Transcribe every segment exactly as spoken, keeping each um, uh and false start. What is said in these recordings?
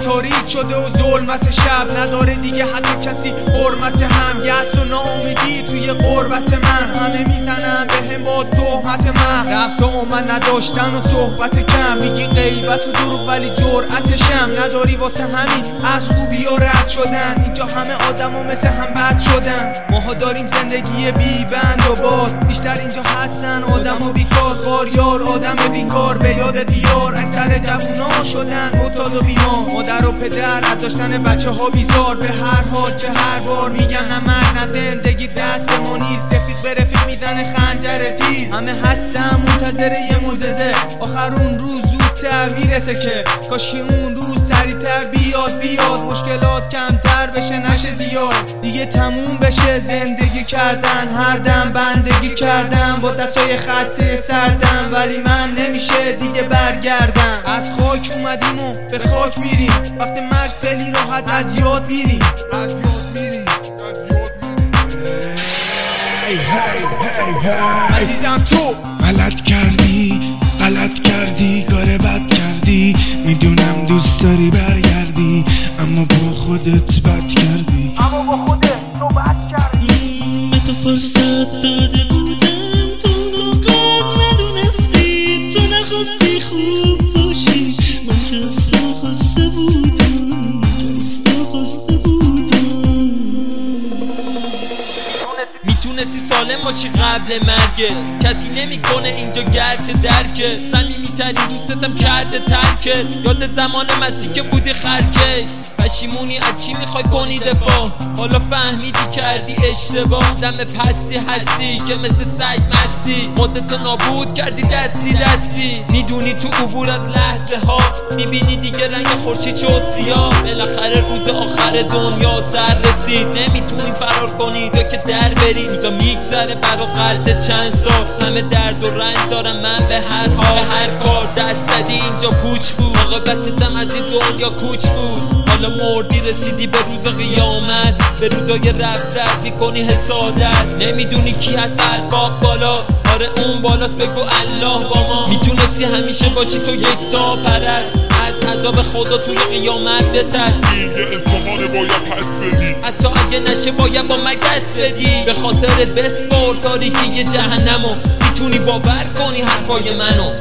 تاریک شده و ظلمت شب نداره دیگه حتی کسی حرمت هم. یأس و ناامیدی توی قربت من، همه میزنن به هم با تهمت من. رفت و اومد نداشتن و صحبت کم، میگی غیبت و دروغ ولی جرأتشم نداری واسه همین از خوبی و رد شدن. اینجا همه آدم و مثل هم بد شدن. ماها داریم زندگی بی بند و باد، بیشتر اینجا هستن آدم و بیکار. خاریار آدم بیکار به یاد بیار، اکثر جوونا شدن معتاد و بیمار. مادر و پدر از داشتن بچه ها بیزار. به هر حال که هر بار میگم نه مرد نه زندگی دست ما نیست. رفیق به رفیق میدن خنجر تیز، همه هستن منتظر یه معجزه. آخر اون روز زودتر میرسه که کاشی اون روز سریعتر بیاد بیاد. مشکلات کمتر بشه نشه زیاد، دیگه تموم بشه زندگی کردن. هر دم بندگی کردم با دستای خسته سردم، ولی من نمیشه دیگه برگردم. از خاک اومدیم و به خاک میریم، وقتی مرگ خیلی راحت از یاد میریم. از یاد میریم عزیزم تو غلط کردی غلط کردی کار بد کردی، میدونم دوست داری برگردی اما با خودت بد کردی. اما با خودت تو بد کردی. به تو فرصت داده بودم تو قدر ندونستی، تو نخواستی خوب باشی، من جز تو خواسته بودم، جز تو خواسته بودم. میتونستی سالم باشی قبل مرگه، کسی نمیکنه اینجا گرچه درکه. صمیمی ترین دوستم کرده ترکه، یاد زمان مسیح که بودی خرکه. پشیمونی از چی میخوای کنی دفاع، حالا فهمیدی کردی اشتباه. دم پستی هستی که مثل سگ مستی، خودتو نابود کردی دستی دستی. میدونی تو عبور از لحظه ها میبینی دیگه رنگ خورشید شد سیاه. بالاخره روز آخر دنیا سر رسید، نمیتونی فرار کنی تا که در بری. روزا میگذره برا قلد چند سال، همه درد و رنج دارم من به هر حال. به هر کار دست زدی اینجا پوچ بود، عاقبتتم از این دنیا کوچ بود. حالا مردی رسیدی به روز قیامت، به روزای رفت رفت میکنی حسادت. نمیدونی کی هست الباب بالا، آره اون بالاست بگو الله با ما. میتونستی همیشه باشی تو یک تا پرد، از عذاب خدا توی قیامت بتر. این یه امتحان باید پس بدی، حتی اگه نشه باید با من دست بدی. به خاطرت بسپار تاریکی جهنمو، میتونی باور کنی حرفای منو.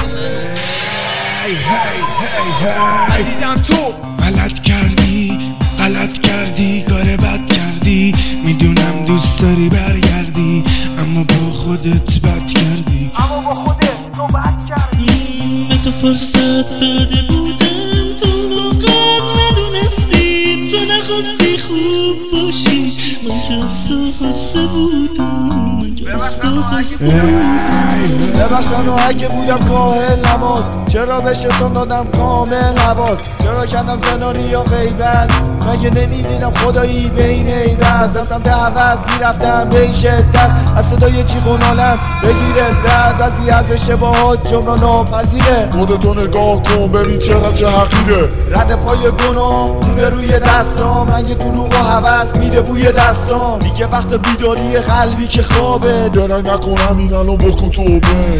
عزیزم تو غلط کردی غلط کردی کار بد کردی، میدونم دوست داری برگردی اما با خودت بد کردی. اما با خودت تو بد کردی. به تو فرصت داده بودم تو قدر ندونستی، تو نخواستی خوب باشی، من جز تو خواسته بودم، من جز تو خواسته بودم. ببخشن و اگه بودم کاهل نماز، چرا به شیطان دادم کامل حواس، چرا کردم زنانی یا غیبت، مگه نمیبینم خدایی بین عیبت. دستم به عوض میرفتم به این شدت، از صدای جیغ و نالم بگیره درد. بعضی از اشتباهات جمله ناپذیره، خودتو نگاه کن ببین چقدر چه حقیره. رد پای گناه مونده روی دستام، رنگ دروغ و هوس میده بوی دستام. دیگه وقت بیداری قلبی که خوابه، درنگ نکن همین الان بکن توبه.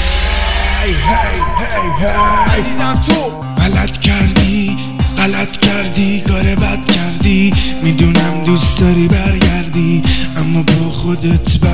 عزیزم تو غلط کردی غلط کردی کار بد کردی، میدونم دوست داری برگردی اما با خودت